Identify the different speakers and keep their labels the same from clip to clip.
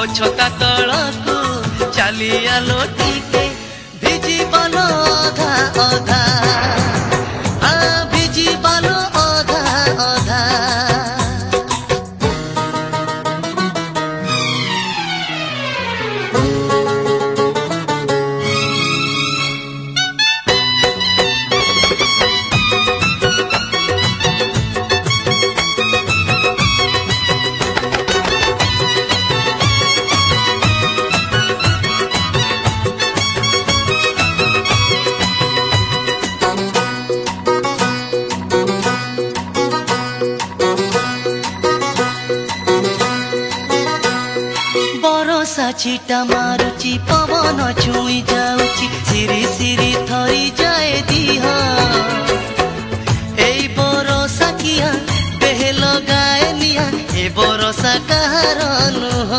Speaker 1: छता तलकू चली आलो टिके भिजी बालो अधा अधा भिजी बालो अधा अधा छिटा मारुची पवन छुई जाउची सिरी सिरी थरी जाए दिह एई बरसा किया देह लगाए निया ए बरसा कहार नुह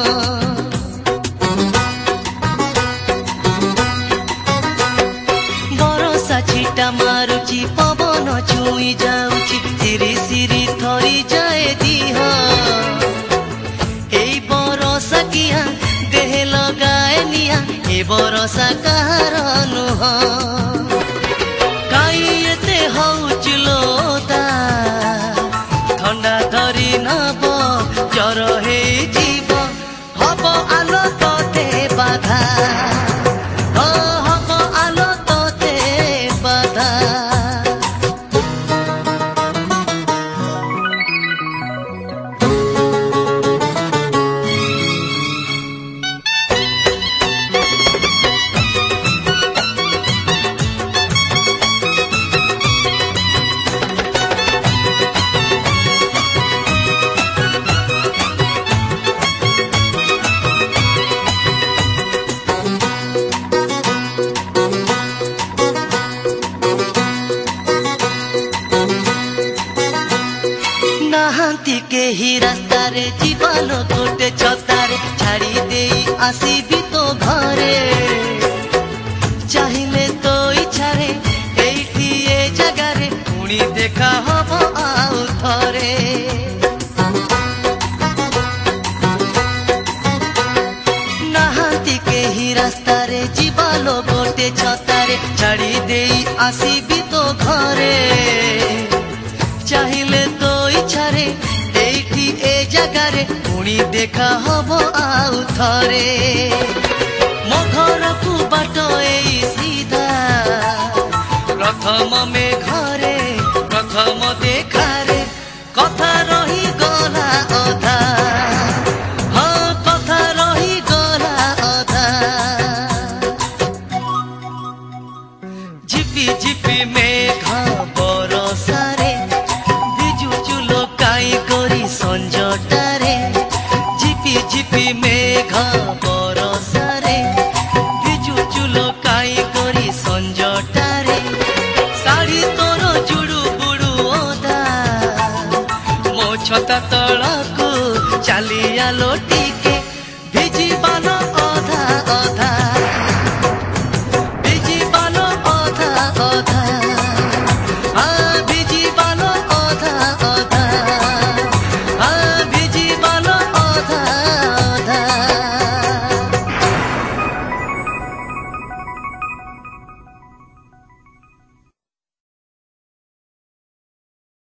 Speaker 1: बरसा छिटा मारुची पवन छुई जाउची सिरी सिरी थरी जाए दिह एई बरसा किया देह लगाए निया ए बरसा कहार नुह काई एते हौचलोदा ठंडा धरी नब जर हे जीव हब आलो तोते बाधा हब आलो तोते बाधा के ही रास्ता रे जीवन गोटे छतारे छाड़ी दे आसीबी तो घरे चाहिए तो इच्छा रे एठी ए जगह रे पुणी देखा हब आउ थरे नहांती के ही रास्ता रे जीवन गोटे छतारे छाड़ी दे आसीबी तो घरे चाहिए तो इच्छा रे ए जगह रे पुणी देखा हब आउ थरे मो घर को बाट एई सीधा प्रथम में घरे प्रथम देखा रे कथा रही गला अधा हाँ कथा रही गला अधा झिपी झिपी मेघ बरसा रे संजटारे झिपी झिपी मेघ बरसा रे बिजु चुलो काई करी संजटारे साड़ी तोर जुड़ू बुड़ू ओदा मो छता तलकू चली आलो